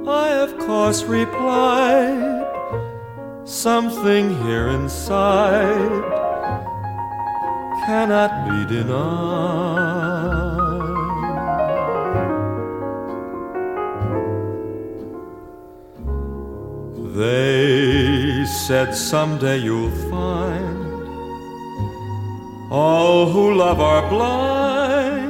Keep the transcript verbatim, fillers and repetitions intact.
I of course replied, something here inside cannot be denied. They said someday you'll find all who love are blind.